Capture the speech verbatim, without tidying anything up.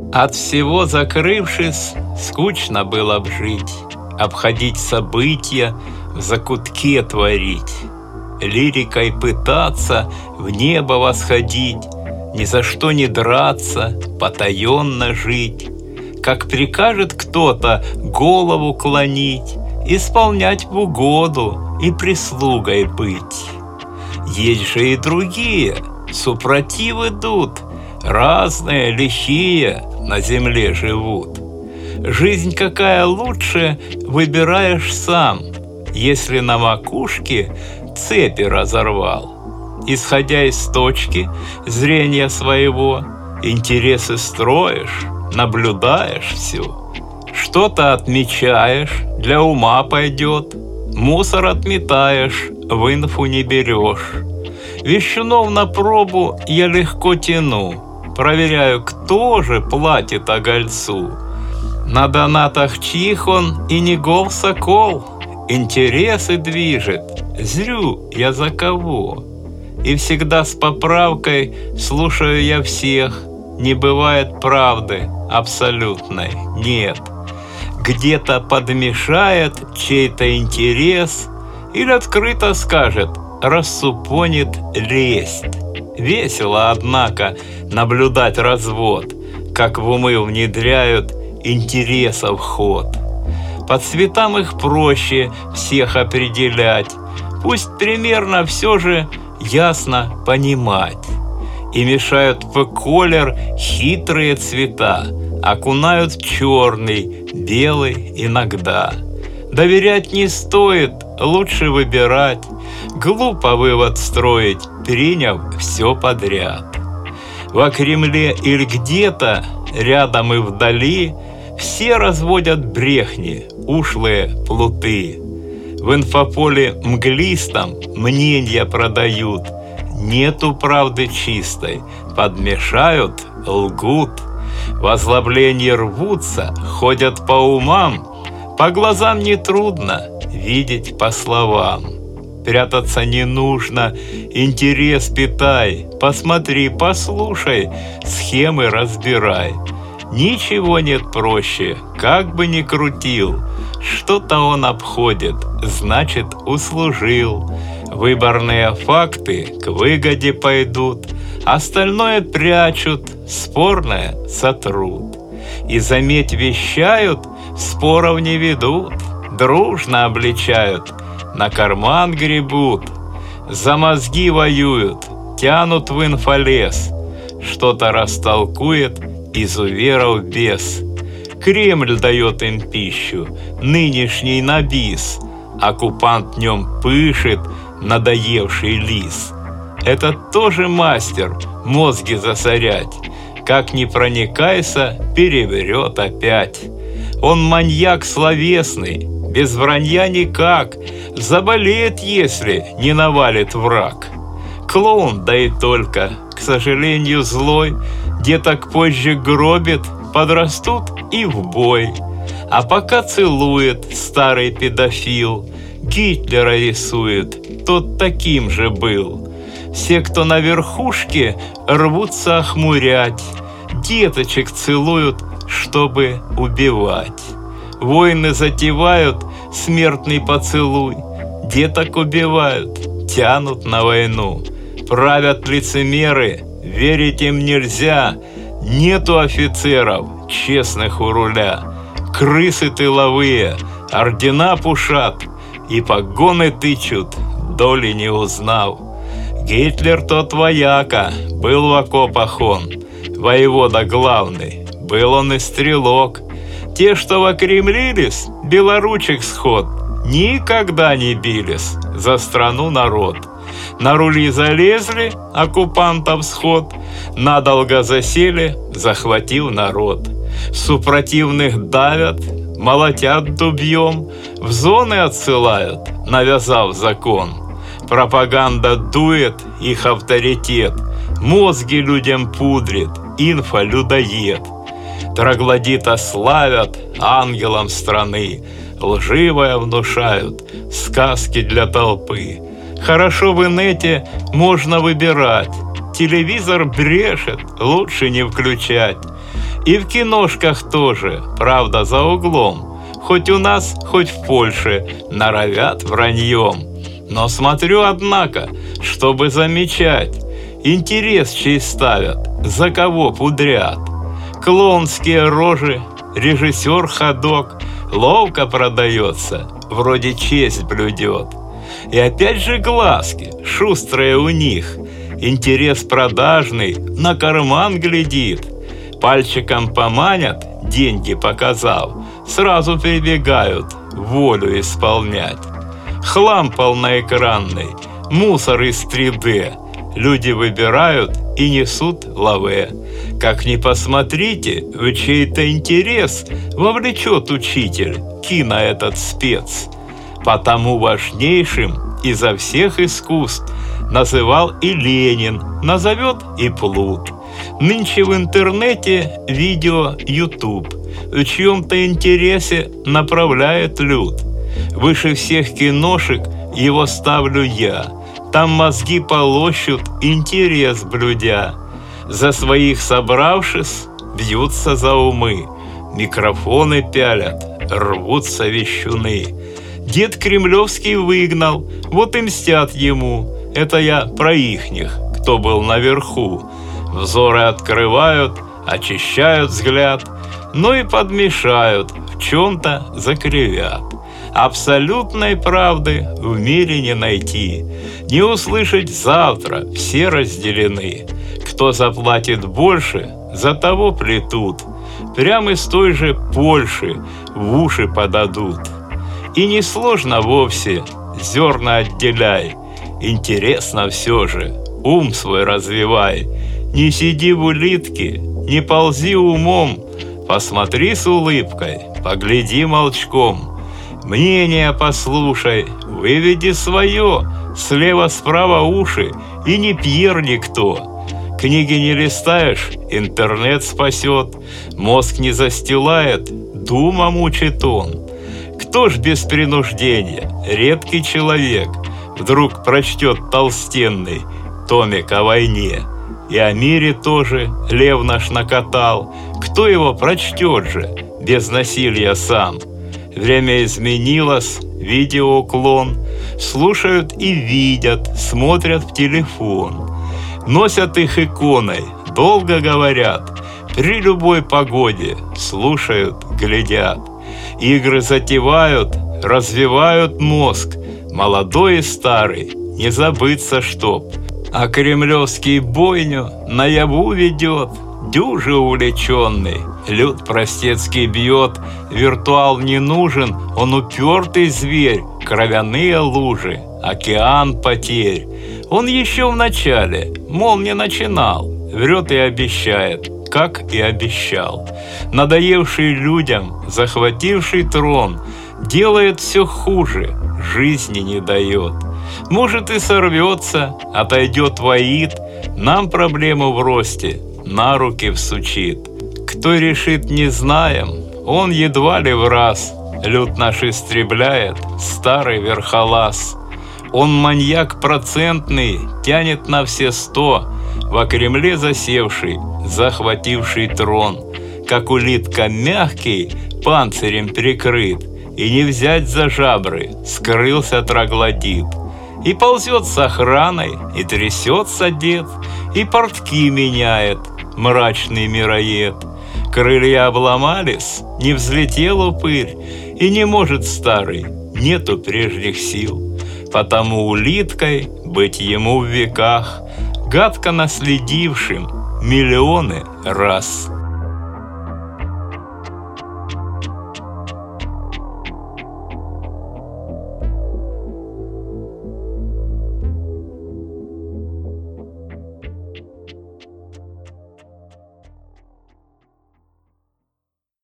От всего закрывшись, скучно было б жить, обходить события, в закутке творить, лирикой пытаться в небо восходить, ни за что не драться, потаенно жить. Как прикажет кто-то голову клонить, исполнять в угоду и прислугой быть. Есть же и другие, супротив идут, разные, лихие на земле живут. Жизнь какая лучше, выбираешь сам, если на макушке цепи разорвал. Исходя из точки зрения своего, интересы строишь, наблюдаешь всю. Что-то отмечаешь, для ума пойдет, мусор отметаешь, в инфу не берешь. Вещунов на пробу я легко тяну, проверяю, кто же платит огольцу. На донатах чих он и не гол-сокол, интересы движет, зрю я за кого. И всегда с поправкой слушаю я всех, не бывает правды абсолютной, нет. Где-то подмешает чей-то интерес или открыто скажет, рассупонит лесть. Весело, однако, наблюдать развод, как в умы внедряют интересов ход. По цветам их проще всех определять, пусть примерно все же ясно понимать. И мешают в колер хитрые цвета, окунают черный, белый иногда. Доверять не стоит, лучше выбирать, глупо вывод строить, приняв все подряд. Во Кремле или где-то, рядом и вдали, все разводят брехни, ушлые плуты. В инфополе мглистом мнения продают, нету правды чистой, подмешают, лгут. В озлоблении рвутся, ходят по умам, по глазам нетрудно, видеть по словам. Прятаться не нужно, интерес питай, посмотри, послушай, схемы разбирай. Ничего нет проще, как бы ни крутил, что-то он обходит, значит услужил. Выборные факты к выгоде пойдут, остальное прячут, спорное сотрут. И, заметь, вещают, споров не ведут, дружно обличают, на карман гребут, за мозги воюют, тянут в инфолес, что-то растолкует изуверов бес. Кремль дает им пищу, нынешний на бис, оккупант днем пышет, надоевший лис. Этот тоже мастер мозги засорять, как ни проникайся, переврет опять. Он маньяк словесный, без вранья никак, заболеет, если не навалит враг. Клоун, да и только, к сожалению, злой, деток позже гробит, подрастут и в бой. А пока целует старый педофил, Гитлера рисует, тот таким же был. Все, кто на верхушке, рвутся охмурять, деточек целуют, чтобы убивать. Войны затевают, смертный поцелуй, деток убивают, тянут на войну. Правят лицемеры, верить им нельзя, нету офицеров, честных у руля. Крысы тыловые, ордена пушат, и погоны тычут, доли не узнав. Гитлер тот вояка, был в окопах он, воевода главный, был он и стрелок. Те, что окремлились, белоручек сход, никогда не бились за страну народ. На рули залезли, оккупантов сход, надолго засели, захватив народ. Супротивных давят, молотят дубьем, в зоны отсылают, навязав закон. Пропаганда дует их авторитет, мозги людям пудрит, инфолюдоед. Троглодита славят ангелом страны, лживое внушают, сказки для толпы. Хорошо в инете можно выбирать, телевизор брешет, лучше не включать. И в киношках тоже, правда, за углом. Хоть у нас, хоть в Польше норовят враньем. Но смотрю, однако, чтобы замечать, интерес чей ставят, за кого пудрят. Клоунские рожи, режиссер ходок, ловко продается, вроде честь блюдет. И опять же глазки, шустрые у них, интерес продажный, на карман глядит. Пальчиком поманят, деньги показав, сразу прибегают волю исполнять. Хлам полноэкранный, мусор из три дэ, люди выбирают и несут лаве. Как ни посмотрите, в чей-то интерес вовлечет учитель кино этот спец. Потому важнейшим изо всех искусств называл и Ленин, назовет и Плут. Нынче в интернете видео YouTube, в чьем-то интересе направляет люд. Выше всех киношек его ставлю я, там мозги полощут, интерес блюдя. За своих собравшись, бьются за умы, микрофоны пялят, рвутся вещуны. Дед Кремлевский выгнал, вот и мстят ему. Это я про ихних, кто был наверху. Взоры открывают, очищают взгляд, но и подмешают, в чем-то закривят. Абсолютной правды в мире не найти, не услышать завтра, все разделены. Кто заплатит больше, за того плетут, прямо из той же Польши в уши подадут. И несложно вовсе, зерна отделяй, интересно все же, ум свой развивай. Не сиди в улитке, не ползи умом, посмотри с улыбкой, погляди молчком. Мнение послушай, выведи свое, слева-справа уши, и не Пьер никто. Книги не листаешь, интернет спасет, мозг не застилает, дума мучит он. Кто ж без принуждения, редкий человек, вдруг прочтет толстенный томик о войне? И о мире тоже лев наш накатал, кто его прочтет же, без насилия сам? Время изменилось, видеоуклон, слушают и видят, смотрят в телефон. Носят их иконой, долго говорят, при любой погоде слушают, глядят. Игры затевают, развивают мозг, молодой и старый, не забыться чтоб. А кремлевский бойню наяву ведет, дюже увлеченный. Люд простецкий бьет, виртуал не нужен, он упертый зверь, кровяные лужи, океан потерь. Он еще в начале, мол, не начинал, врет и обещает, как и обещал. Надоевший людям, захвативший трон, делает все хуже, жизни не дает. Может и сорвется, отойдет воит, нам проблему в росте на руки всучит. Кто решит, не знаем, он едва ли в раз люд наш истребляет, старый верхолаз. Он маньяк процентный, тянет на все сто, во Кремле засевший, захвативший трон. Как улитка мягкий, панцирем прикрыт, и не взять за жабры, скрылся троглодит. И ползет с охраной, и трясется дед, и портки меняет мрачный мироед. Крылья обломались, не взлетел упырь, и не может старый, нету прежних сил. Потому улиткой быть ему в веках, гадко наследившим миллионы раз.